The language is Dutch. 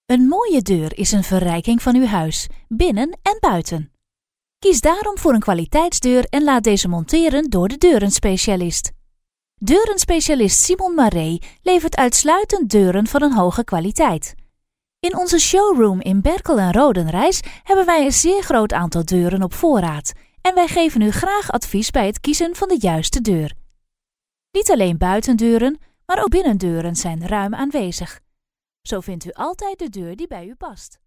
Een mooie deur is een verrijking van uw huis, binnen en buiten. Kies daarom voor een kwaliteitsdeur en laat deze monteren door de deurenspecialist. Deurenspecialist Simon Maré levert uitsluitend deuren van een hoge kwaliteit. In onze showroom in Berkel en Rodenrijs hebben wij een zeer groot aantal deuren op voorraad en wij geven u graag advies bij het kiezen van de juiste deur. Niet alleen buitendeuren, maar ook binnendeuren zijn ruim aanwezig. Zo vindt u altijd de deur die bij u past.